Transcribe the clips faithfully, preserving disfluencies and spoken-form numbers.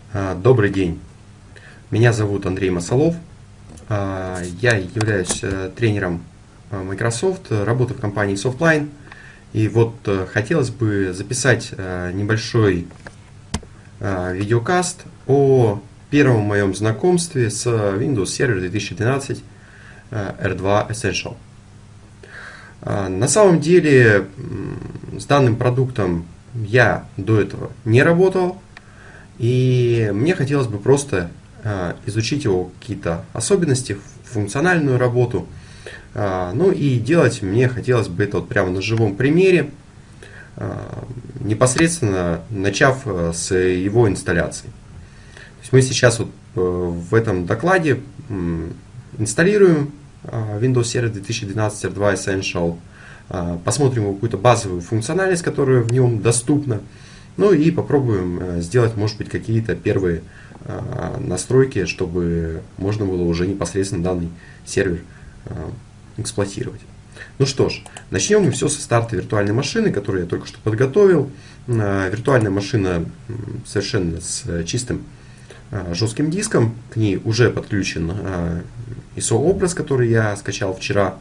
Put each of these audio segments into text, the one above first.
А, Добрый день. Меня зовут Андрей Масолов. А, Я являюсь э, тренером э, Microsoft, работаю в компании Softline. И вот э, хотелось бы записать э, небольшой э, видеокаст о первом моем знакомстве с Windows Server две тысячи двенадцать э, эр два Essential. А, На самом деле м, с данным продуктом я до этого не работал. И мне хотелось бы просто э, изучить его какие-то особенности, функциональную работу. Э, ну и делать мне хотелось бы это вот прямо на живом примере, э, непосредственно начав э, с его инсталляции. То есть мы сейчас вот э, в этом докладе э, инсталируем э, Windows Server две тысячи двенадцать эр два Essential, э, посмотрим его какую-то базовую функциональность, которая в нем доступна. Ну и попробуем сделать, может быть, какие-то первые настройки, чтобы можно было уже непосредственно данный сервер эксплуатировать. Ну что ж, начнем мы все со старта виртуальной машины, которую я только что подготовил. Виртуальная машина совершенно с чистым жестким диском. К ней уже подключен ай эс о-образ, который я скачал вчера.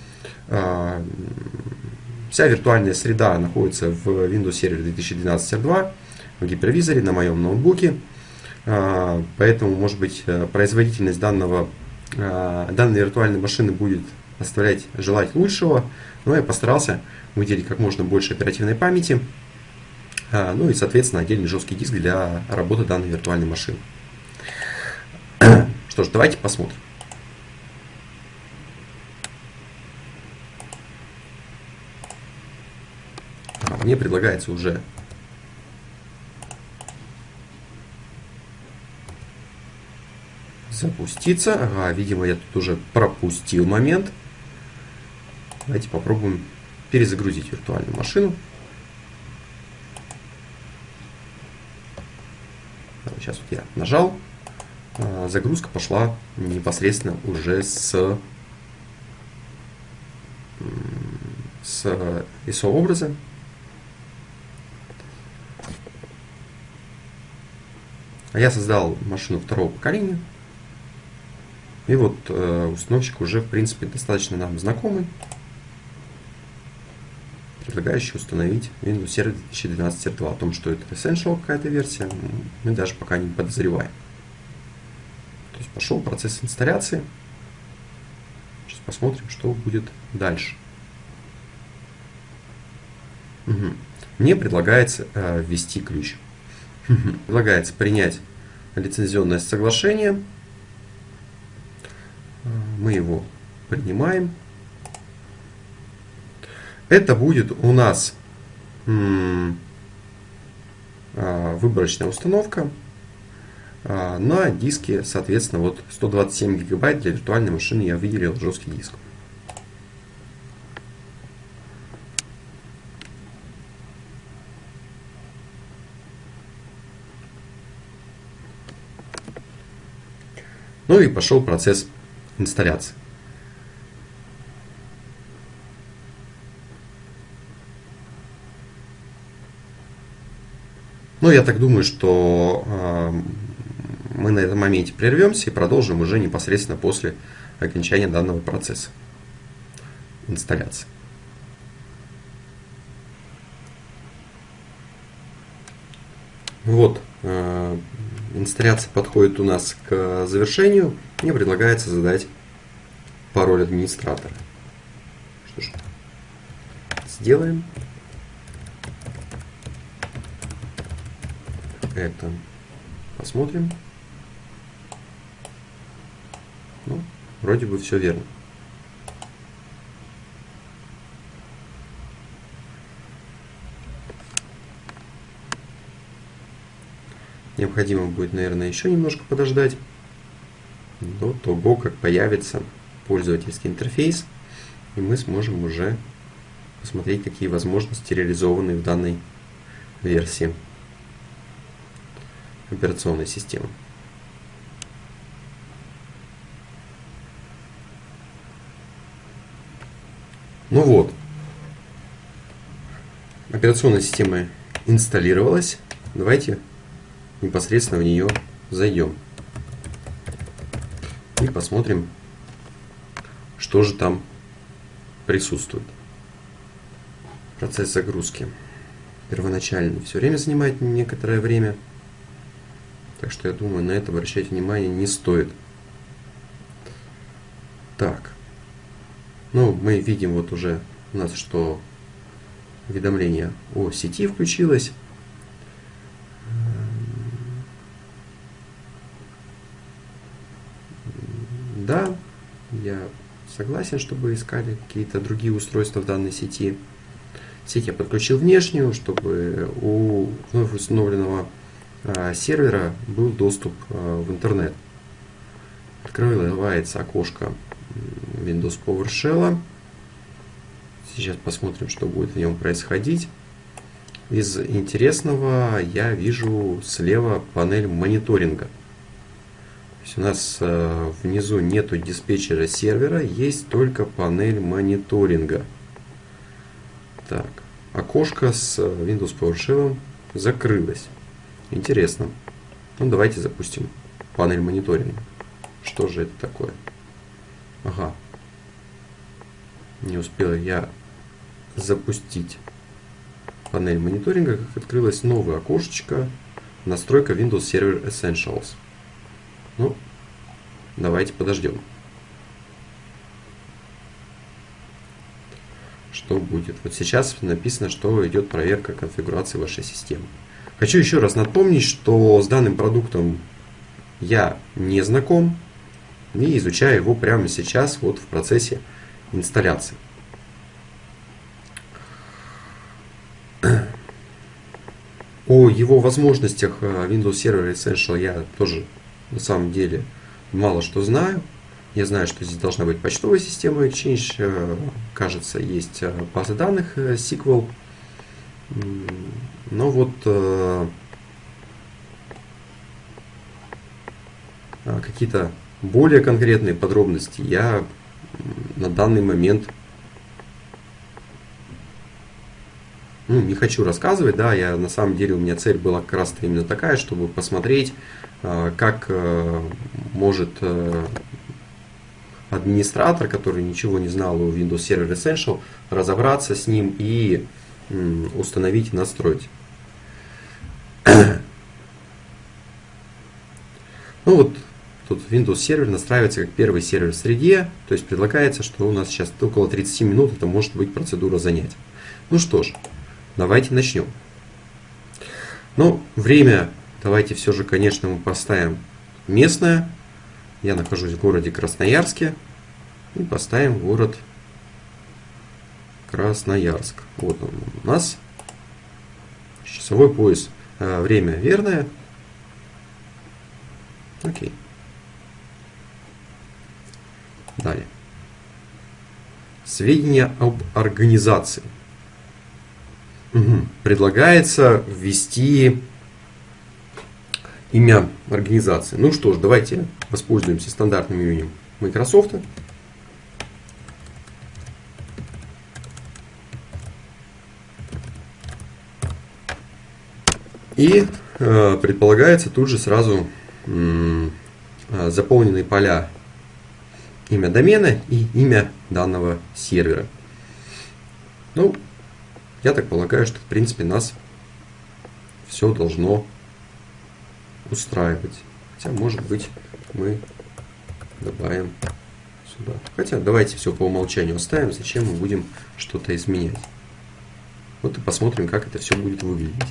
Вся виртуальная среда находится в Windows Server две тысячи двенадцать эр два в гипервизоре на моем ноутбуке. Поэтому, может быть, производительность данного, данной виртуальной машины будет оставлять желать лучшего. Но я постарался выделить как можно больше оперативной памяти. Ну и, соответственно, отдельный жесткий диск для работы данной виртуальной машины. Что ж, давайте посмотрим. Мне предлагается уже запуститься. Ага, видимо, я тут уже пропустил момент. Давайте попробуем перезагрузить виртуальную машину. Сейчас вот я нажал. Загрузка пошла непосредственно уже с, с ай эс о-образа. А я создал машину второго поколения. И вот э, установщик уже, в принципе, достаточно нам знакомый, предлагающий установить Windows Server две тысячи двенадцать эр два. О том, что это Essential какая-то версия, мы даже пока не подозреваем. То есть пошел процесс инсталляции. Сейчас посмотрим, что будет дальше. Угу. Мне предлагается э, ввести ключ. Предлагается принять лицензионное соглашение. Мы его принимаем. Это будет у нас выборочная установка на диске, соответственно, вот сто двадцать семь гигабайт. Для виртуальной машины я выделил жесткий диск. Ну и пошел процесс инсталляции. Ну, я так думаю, что э, мы на этом моменте прервемся и продолжим уже непосредственно после окончания данного процесса инсталляции. Вот, э, инсталляция подходит у нас к завершению. Мне предлагается задать пароль администратора. Что ж, сделаем это. Посмотрим. Ну, вроде бы все верно. Необходимо будет, наверное, еще немножко подождать до того, как появится пользовательский интерфейс, и мы сможем уже посмотреть, какие возможности реализованы в данной версии операционной системы. Ну вот, операционная система инсталлировалась. Давайте непосредственно в нее зайдем. И посмотрим, что же там присутствует. Процесс загрузки первоначальный все время занимает некоторое время. Так что я думаю, на это обращать внимание не стоит. Так. Ну, мы видим вот уже у нас, что уведомление о сети включилось. Да, я согласен, чтобы искали какие-то другие устройства в данной сети. Сеть я подключил внешнюю, чтобы у вновь установленного а, сервера был доступ а, в интернет. Открывается окошко Windows PowerShell. Сейчас посмотрим, что будет в нем происходить. Из интересного я вижу слева панель мониторинга. То есть у нас э, внизу нету диспетчера сервера, есть только панель мониторинга. Так, окошко с Windows PowerShell закрылось. Интересно. Ну, давайте запустим панель мониторинга. Что же это такое? Ага. Не успел я запустить панель мониторинга, как открылось новое окошечко. Настройка Windows Server Essentials. Ну, давайте подождем. Что будет? Вот сейчас написано, что идет проверка конфигурации вашей системы. Хочу еще раз напомнить, что с данным продуктом я не знаком и изучаю его прямо сейчас вот в процессе инсталляции. О его возможностях Windows Server Essential я тоже на самом деле мало что знаю. Я знаю, что здесь должна быть почтовая система Exchange. Кажется, есть база данных эс ку эль. Но вот какие-то более конкретные подробности я на данный момент ну, не хочу рассказывать. Да, я на самом деле у меня цель была как раз именно такая, чтобы посмотреть, как может администратор, который ничего не знал о Windows Server Essential, разобраться с ним и установить и настроить. Ну вот, тут Windows Server настраивается как первый сервер в среде, то есть предлагается, что у нас сейчас около тридцати минут, это может быть процедура занятия. Ну что ж, давайте начнем. Ну, время давайте все же, конечно, мы поставим местное. Я нахожусь в городе Красноярске. И поставим город Красноярск. Вот он у нас. Часовой пояс. Время верное. Окей. Далее. Сведения об организации. Угу. Предлагается ввести имя организации. Ну что ж, давайте воспользуемся стандартным именем Microsoft. И э, предполагается тут же сразу э, заполненные поля имя домена и имя данного сервера. Ну, я так полагаю, что в принципе нас все должно устраивать. Хотя, может быть, мы добавим сюда. Хотя, давайте все по умолчанию оставим. Зачем мы будем что-то изменять? Вот и посмотрим, как это все будет выглядеть.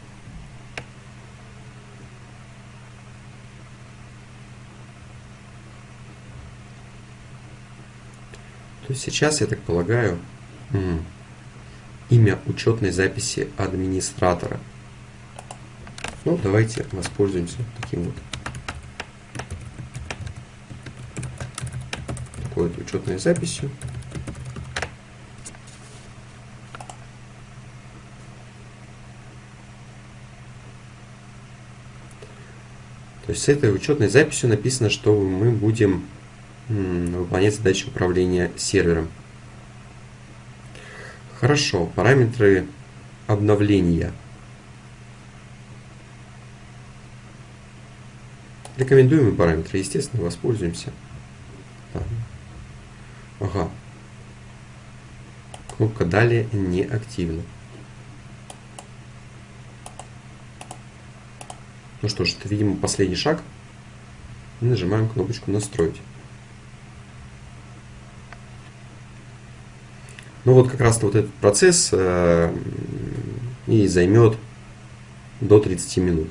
То есть сейчас, я так полагаю, имя учетной записи администратора. Ну, давайте воспользуемся таким вот. Такой вот учетной записью. То есть с этой учетной записью написано, что мы будем выполнять задачи управления сервером. Хорошо, параметры обновления. Рекомендуемые параметры, естественно, воспользуемся. Ага. Кнопка «Далее» не активна. Ну что ж, это, видимо, последний шаг. И нажимаем кнопочку «Настроить». Ну вот как раз вот этот процесс э, и займет до тридцати минут.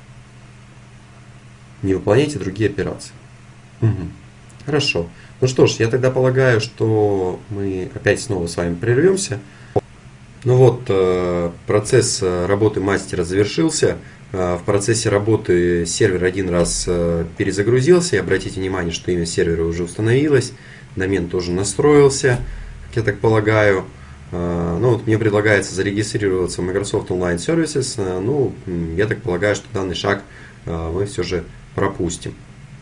Не выполняйте другие операции. Угу. Хорошо. Ну что ж, я тогда полагаю, что мы опять снова с вами прервемся. Ну вот, э, процесс работы мастера завершился. Э, в процессе работы сервер один раз э, перезагрузился. И обратите внимание, что имя сервера уже установилось. Домен тоже настроился, как я так полагаю. Э, ну вот мне предлагается зарегистрироваться в Microsoft Online Services. Э, ну, я так полагаю, что данный шаг э, мы все же пропустим.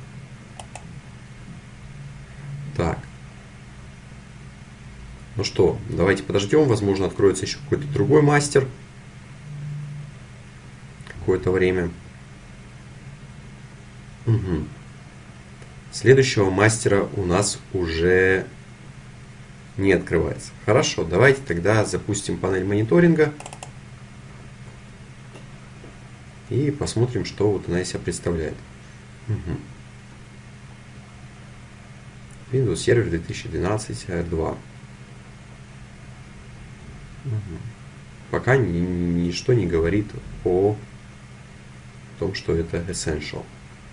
Так. Ну что, давайте подождем. Возможно, откроется еще какой-то другой мастер. Какое-то время. Угу. Следующего мастера у нас уже не открывается. Хорошо, давайте тогда запустим панель мониторинга. И посмотрим, что вот она из себя представляет. Угу. Windows Server две тысячи двенадцать два. Угу. Пока ни, ничто не говорит о том, что это Essential.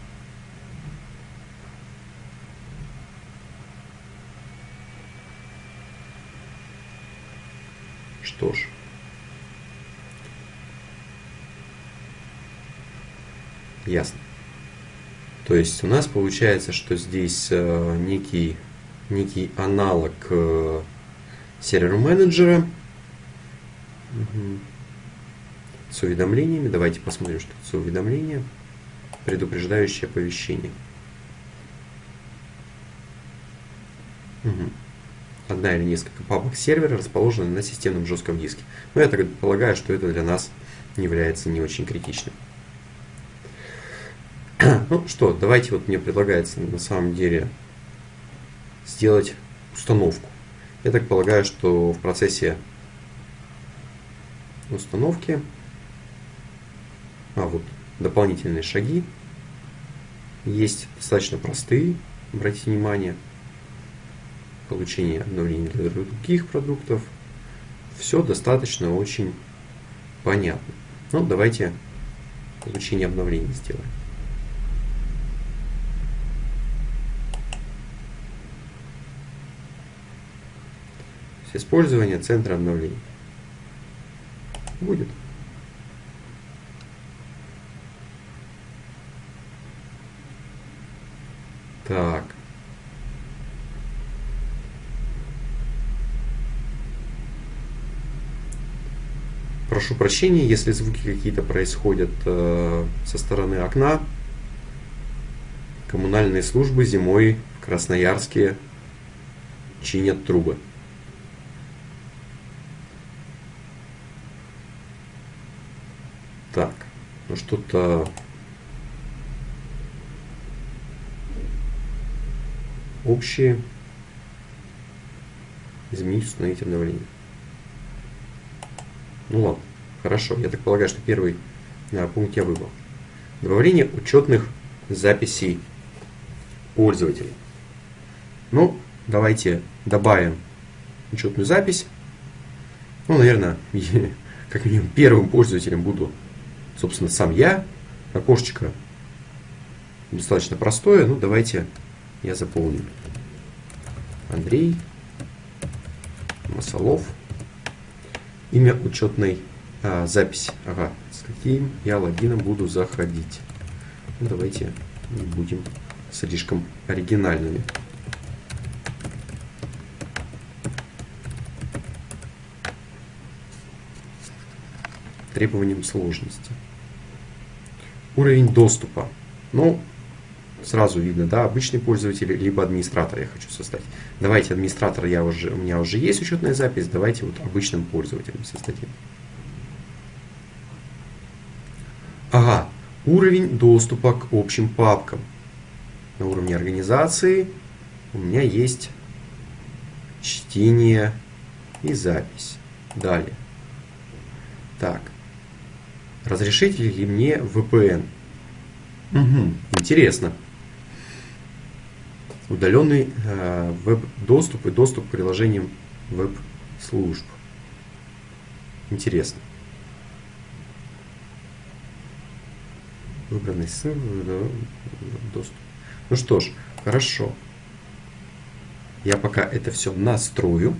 Что ж. Ясно. То есть у нас получается, что здесь э, некий, некий аналог э, сервер-менеджера угу. с уведомлениями. Давайте посмотрим, что это за уведомление. Предупреждающее оповещение. Угу. Одна или несколько папок сервера расположены на системном жестком диске. Но я так полагаю, что это для нас является не очень критичным. Ну что, давайте, вот мне предлагается на самом деле сделать установку. Я так полагаю, что в процессе установки, а вот дополнительные шаги есть достаточно простые, обратите внимание, получение обновлений для других продуктов. Все достаточно очень понятно. Ну, давайте получение обновлений сделаем. Использование центра обновлений. Будет. Так. Прошу прощения, если звуки какие-то происходят э, со стороны окна. Коммунальные службы зимой в Красноярске чинят трубы. Так, ну что-то общие. Изменить, установить обновление. Ну ладно, хорошо. Я так полагаю, что первый а, пункт я выбрал. Добавление учетных записей пользователей. Ну, давайте добавим учетную запись. Ну, наверное, как минимум первым пользователем буду, собственно, сам я. Окошечко достаточно простое. Ну, давайте я заполню. Андрей Масалов. Имя учетной а, записи. Ага, с каким я логином буду заходить. Ну, давайте не будем слишком оригинальными. Требованием сложности. Уровень доступа. Ну, сразу видно, да, обычный пользователь, либо администратор я хочу создать. Давайте администратор, я уже, у меня уже есть учетная запись, давайте вот обычным пользователем создадим. Ага, Уровень доступа к общим папкам. На уровне организации у меня есть чтение и запись. Далее. Так. Разрешите ли мне ви пи эн? Угу. Интересно. Удаленный э, веб-доступ и доступ к приложениям веб-служб. Интересно. Выбранный ссылка, доступ. Ну что ж, хорошо. Я пока это все настрою.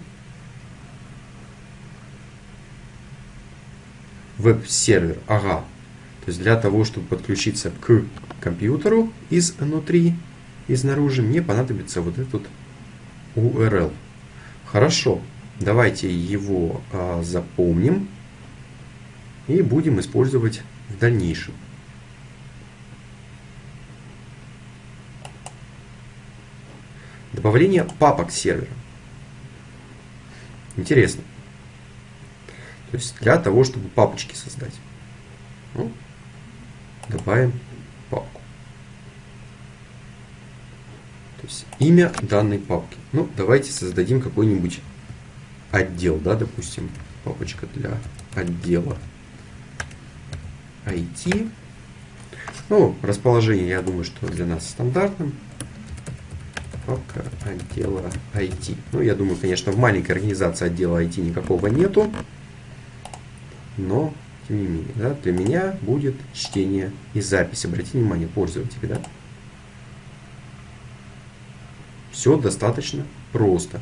Веб-сервер, ага. То есть для того, чтобы подключиться к компьютеру изнутри, изнаружи, мне понадобится вот этот ю ар эл. Хорошо, давайте его а, запомним и будем использовать в дальнейшем. Добавление папок сервера. Интересно. То есть для того, чтобы папочки создать. Ну, добавим папку. То есть имя данной папки. Ну, давайте создадим какой-нибудь отдел, да, допустим, папочка для отдела ай ти. Ну, расположение, я думаю, что для нас стандартным. Папка отдела ай ти. Ну, я думаю, конечно, в маленькой организации отдела ай ти никакого нету. Но, тем не менее, да, для меня будет чтение и запись. Обратите внимание, пользователи, да. Все достаточно просто.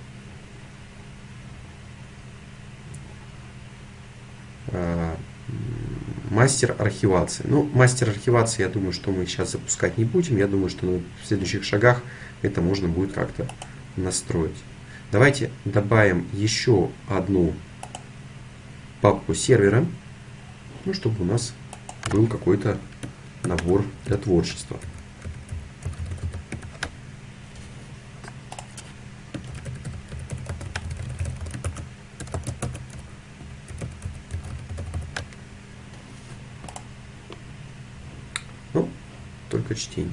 А, мастер архивации. Ну, мастер архивации, я думаю, что мы сейчас запускать не будем. Я думаю, что в следующих шагах это можно будет как-то настроить. Давайте добавим еще одну папку сервера, ну, чтобы у нас был какой-то набор для творчества. Ну, только чтение.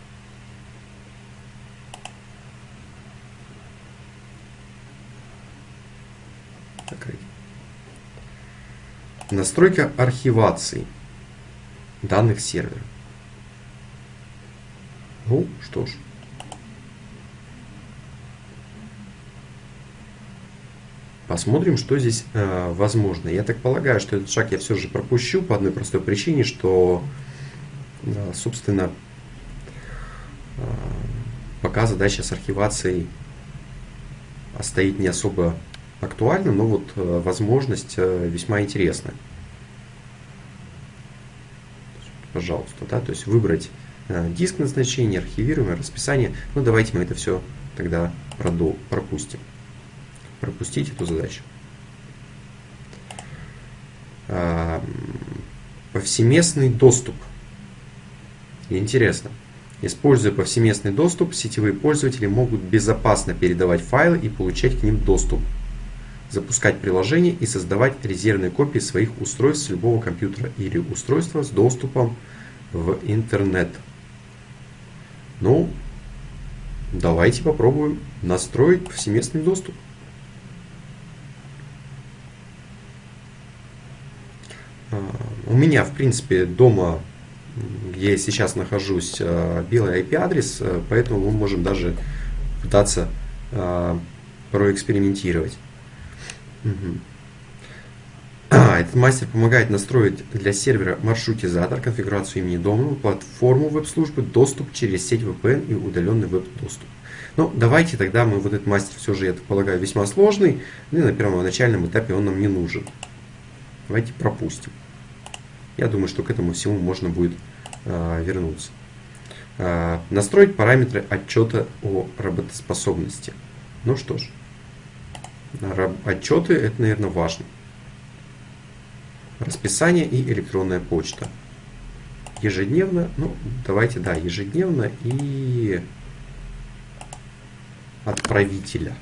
Закрыть. Настройка архивации данных сервера. Ну, что ж. Посмотрим, что здесь э, возможно. Я так полагаю, что этот шаг я все же пропущу по одной простой причине, что, э, собственно, э, пока задача с архивацией стоит не особо актуальна, но вот э, возможность э, весьма интересная. Пожалуйста, да, то есть выбрать э, диск назначения, архивируемое расписание. Ну, давайте мы это все тогда продол- пропустим. Пропустить эту задачу. А, повсеместный доступ. Интересно. Используя повсеместный доступ, сетевые пользователи могут безопасно передавать файлы и получать к ним доступ, запускать приложения и создавать резервные копии своих устройств с любого компьютера или устройства с доступом в интернет. Ну, давайте попробуем настроить повсеместный доступ. У меня, в принципе, дома, где я сейчас нахожусь, белый ай пи-адрес, поэтому мы можем даже пытаться проэкспериментировать. Угу. А, этот мастер помогает настроить для сервера маршрутизатор, конфигурацию имени дома, платформу веб-службы, доступ через сеть ви пи эн и удаленный веб-доступ. Ну, давайте тогда мы вот этот мастер все же, я так полагаю, весьма сложный, и на первоначальном этапе он нам не нужен. Давайте пропустим. Я думаю, что к этому всему можно будет а, вернуться. А, настроить параметры отчета о работоспособности. Ну что ж, отчеты это, наверное, важно. Расписание и электронная почта. Ежедневно, ну давайте, да, ежедневно и отправителя.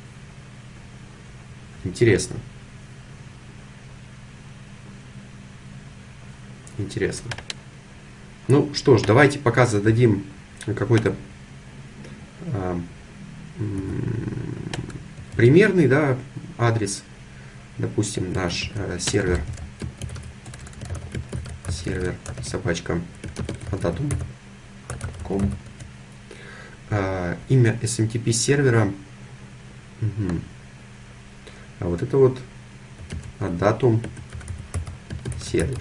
Интересно. Интересно. Ну что ж, давайте пока зададим какой-то а, примерный, да, адрес. Допустим, наш а, сервер сервер собачка adatum точка ком. А, имя эс эм ти пи сервера. Угу. А вот это вот adatum сервер.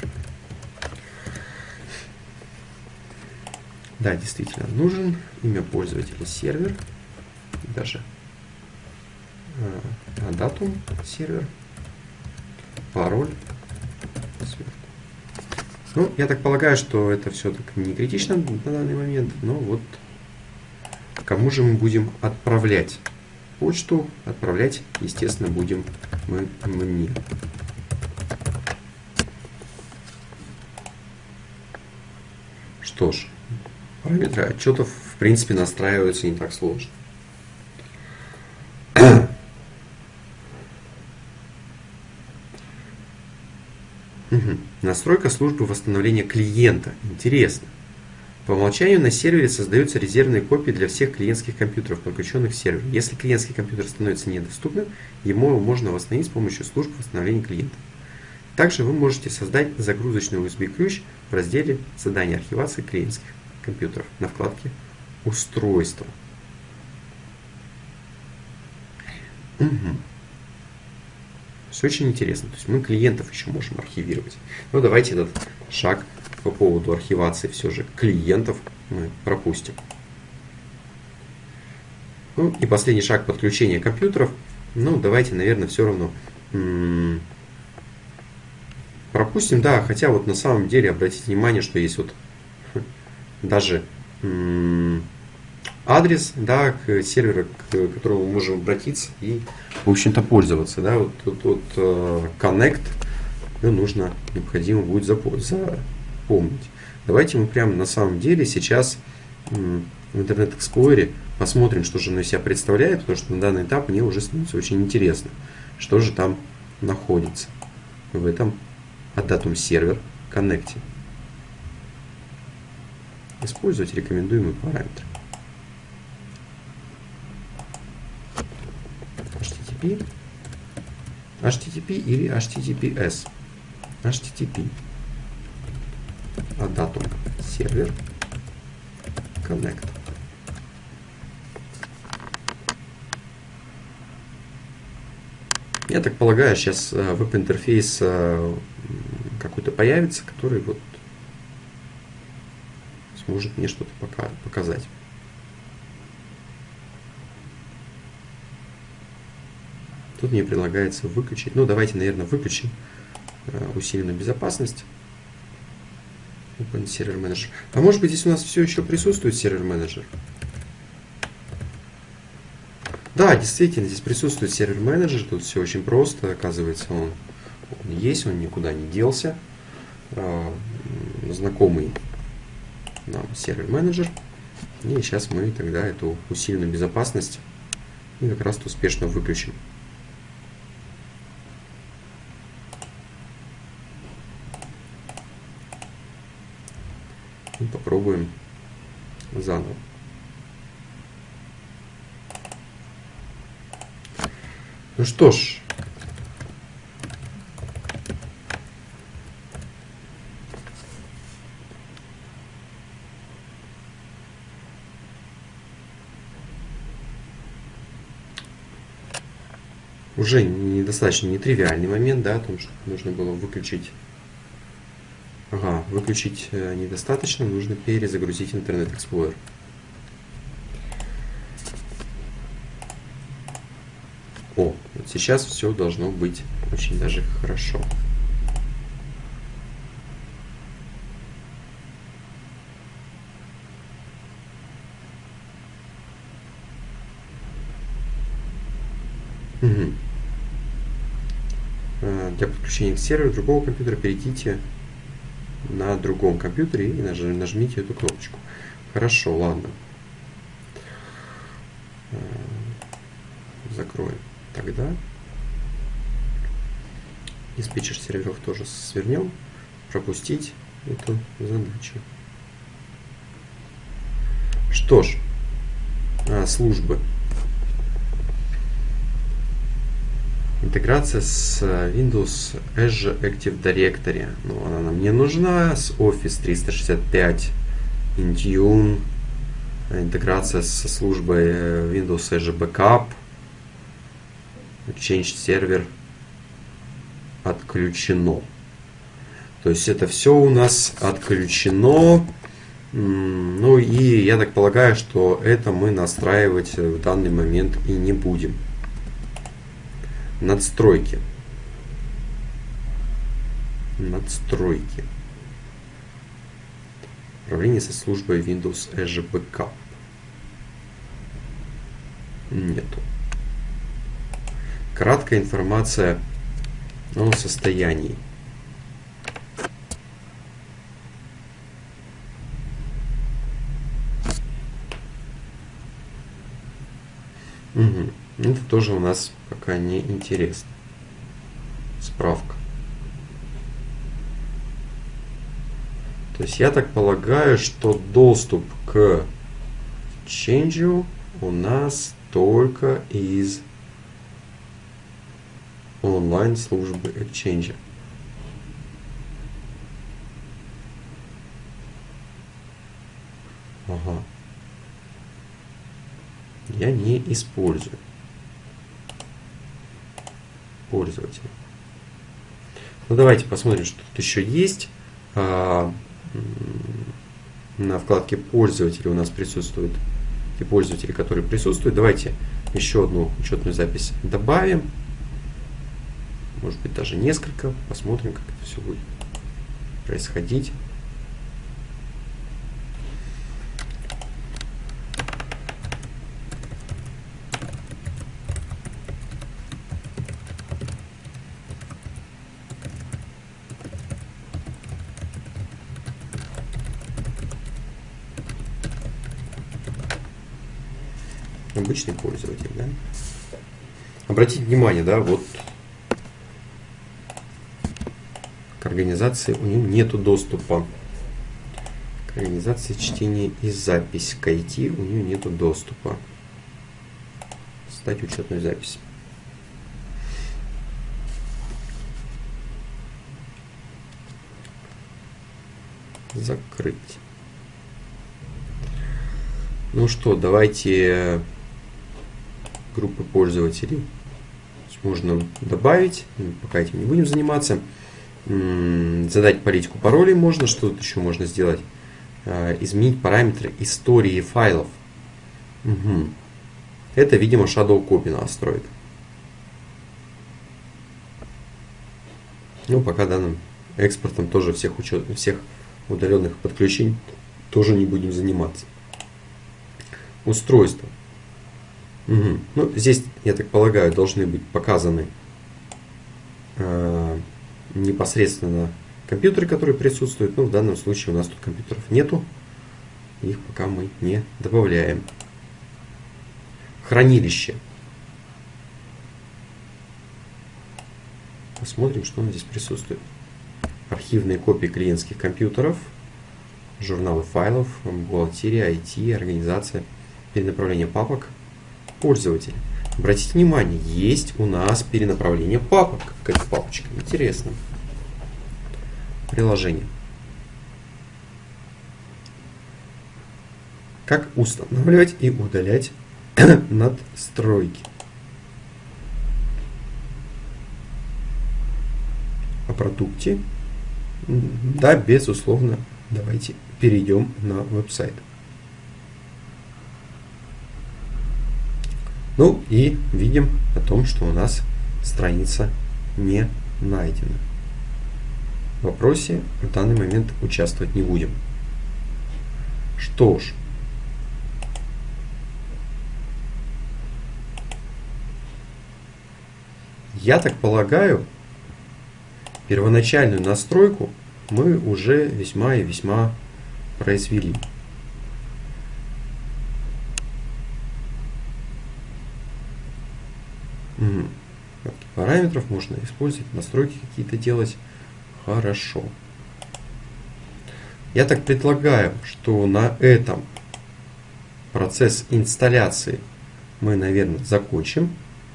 Да, действительно нужен. Имя пользователя сервер. Даже а, adatum сервер. Пароль. Ну, я так полагаю, что это все так не критично на данный момент. Но вот кому же мы будем отправлять почту? Отправлять, естественно, будем мы мне. Что ж, параметры отчетов, в принципе, настраиваются не так сложно. Угу. Настройка службы восстановления клиента. Интересно. По умолчанию на сервере создаются резервные копии для всех клиентских компьютеров, подключенных к серверу. Если клиентский компьютер становится недоступным, ему можно восстановить с помощью службы восстановления клиента. Также вы можете создать загрузочный ю эс би-ключ в разделе «Задание архивации клиентских компьютеров» на вкладке «Устройства». Угу. Все очень интересно. То есть мы клиентов еще можем архивировать. Но давайте этот шаг по поводу архивации все же клиентов мы пропустим. Ну и последний шаг — подключения компьютеров. Ну давайте, наверное, все равно м-м, пропустим. Да, хотя вот на самом деле обратите внимание, что есть вот даже м-м, адрес, да, к серверу, к которому мы можем обратиться и, в общем-то, пользоваться. Да, вот тут вот, вот, connect, ну, нужно, необходимо будет запомнить. Давайте мы прямо на самом деле сейчас в Internet Explorer посмотрим, что же оно из себя представляет, потому что на данный этап мне уже становится очень интересно, что же там находится в этом adatum сервер коннекте. Использовать рекомендуемые параметры. эйч ти ти пи, эйч ти ти пи или эйч ти ти пи эс. эйч ти ти пи. adatum сервер connect. Я так полагаю, сейчас веб-интерфейс какой-то появится, который вот сможет мне что-то показать. Тут мне предлагается выключить. Ну, давайте, наверное, выключим усиленную безопасность. Open Server Manager. А может быть, здесь у нас все еще присутствует сервер менеджер? Да, действительно, здесь присутствует сервер менеджер. Тут все очень просто. Оказывается, он, он есть, он никуда не делся. А, знакомый нам сервер менеджер. И сейчас мы тогда эту усиленную безопасность и как раз успешно выключим. И попробуем заново. Ну что ж. Уже недостаточно нетривиальный момент, да, о том, что нужно было выключить. Ага, выключить недостаточно, нужно перезагрузить Internet Explorer. О, вот сейчас все должно быть очень даже хорошо. Угу. Для подключения к серверу другого компьютера перейдите на другом компьютере и нажмите эту кнопочку. Хорошо, ладно. Закроем. Тогда диспетчер серверов тоже свернем. Пропустить эту задачу. Что ж, а, службы. Интеграция с Windows Azure Active Directory. Ну, она нам не нужна. С Office триста шестьдесят пять, Intune. Интеграция со службой Windows Azure Backup. Exchange сервер отключено. То есть это все у нас отключено. Ну и я так полагаю, что это мы настраивать в данный момент и не будем. Надстройки. Надстройки. Управление со службой Windows Azure Backup. Нету. Краткая информация о состоянии. Угу. Это тоже у нас пока не интересно. Справка. То есть я так полагаю, что доступ к Exchange у нас только из онлайн службы Exchange. Ага. Я не использую пользователя. Ну давайте посмотрим, что тут еще есть. А, на вкладке пользователи у нас присутствуют и пользователи, которые присутствуют. Давайте еще одну учетную запись добавим. Может быть даже несколько. Посмотрим, как это все будет происходить. Обычный пользователь, да? Обратите внимание, да, вот к организации у него нету доступа. К организации чтения и запись. К ай ти у нее нету доступа. Создать учетную запись. Закрыть. Ну что, давайте группы пользователей можно добавить. Пока этим не будем заниматься. Задать политику паролей можно. Что тут еще можно сделать? Изменить параметры истории файлов. Угу. Это, видимо, Shadow Copy настроит. Ну, пока данным экспортом тоже всех, учет, всех удаленных подключений тоже не будем заниматься. Устройство. Угу. Ну, здесь, я так полагаю, должны быть показаны э, непосредственно компьютеры, которые присутствуют. Но в данном случае у нас тут компьютеров нету. Их пока мы не добавляем. Хранилище. Посмотрим, что у нас здесь присутствует. Архивные копии клиентских компьютеров, журналы файлов, бухгалтерия, ай ти, организация, перенаправление папок, пользователь. Обратите внимание, есть у нас перенаправление папок. Какая-то папочка. Интересно. Приложение. Как устанавливать и удалять надстройки. О продукте. Да, безусловно. Давайте перейдем на веб-сайт. Ну и видим о том, что у нас страница не найдена. В вопросе в данный момент участвовать не будем. Что ж. Я так полагаю, первоначальную настройку мы уже весьма и весьма произвели. Угу. Параметров можно использовать, настройки какие-то делать. Хорошо. Я так предлагаю, что на этом процесс инсталляции мы, наверное, закончим.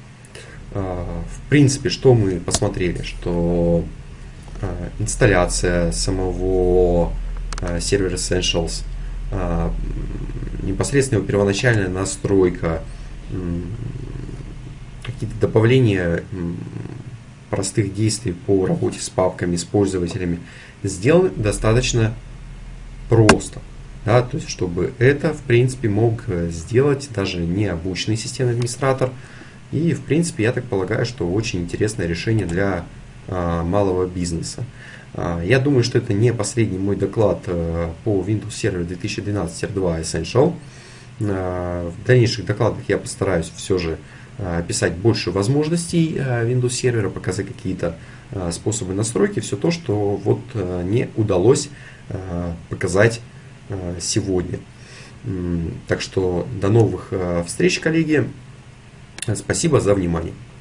В принципе, что мы посмотрели, что инсталляция самого Server Essentials, непосредственно первоначальная настройка, какие-то добавления простых действий по работе с папками, с пользователями сделаны достаточно просто. Да, то есть, чтобы это, в принципе, мог сделать даже необученный системный администратор. И, в принципе, я так полагаю, что очень интересное решение для а, малого бизнеса. А, я думаю, что это не последний мой доклад а, по Windows Server две тысячи двенадцать два Essential. А, в дальнейших докладах я постараюсь все же а, описать больше возможностей а, Windows Server, показать какие-то а, способы настройки, все то, что вот а, не удалось а, показать а, сегодня. Так что до новых а, встреч, коллеги. Спасибо за внимание.